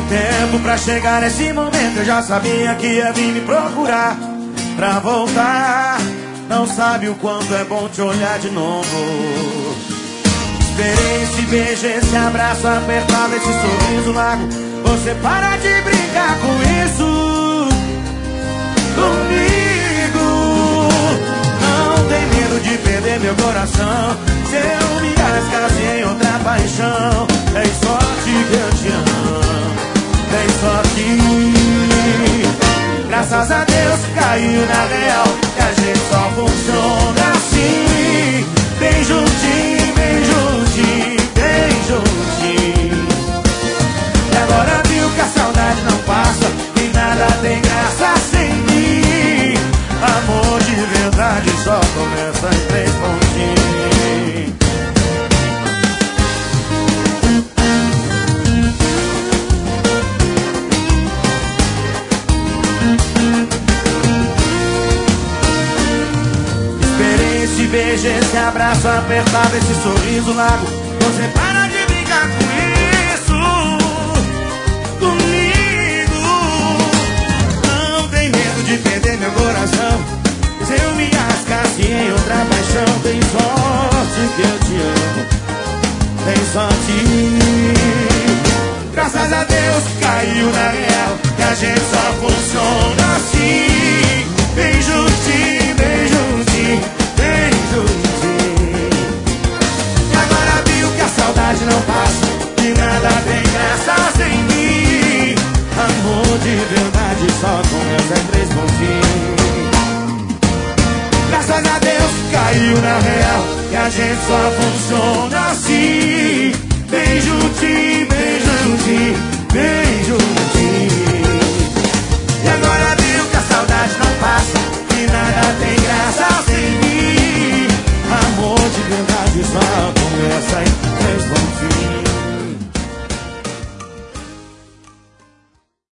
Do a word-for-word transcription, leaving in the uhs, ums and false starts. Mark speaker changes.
Speaker 1: tempo pra chegar nesse momento. Eu já sabia que ia vir me procurar pra voltar. Não sabe o quanto é bom te olhar de novo. Esperei esse beijo, esse abraço apertado, esse sorriso largo. Você para de brincar com isso comigo. Não tem medo de perder meu coração. Se eu me arriscasse em outra paixão, tem sorte que eu te amo, tem sorte. Graças a Deus caiu na real, que a gente só funciona assim. Bem juntinho, bem juntinho, bem juntinho. E agora viu que a saudade não passa, e nada tem graça sem mim. Amor de verdade só começa em três pontinhos. Esperei esse beijo, esse abraço apertado, esse sorriso largo. Você para de brincar com isso comigo. Não tem medo de perder meu coração. Se eu me arriscasse em outra paixão, tem sorte que eu te amo, tem sorte. Graças a Deus caiu na real, que a gente só funciona assim. Bem juntinho, bem juntinho, bem juntinho. E agora viu que a saudade não passa, que nada tem graça sem mim. Amor de verdade só começa em três pontinhos. Graças a Deus caiu na real, que a gente só funciona assim. Bem juntinho, bem juntinho, bem juntinho. E agora viu que a saudade não passa, que nada tem graça sem mim. Amor de verdade só começa em três pontinhos.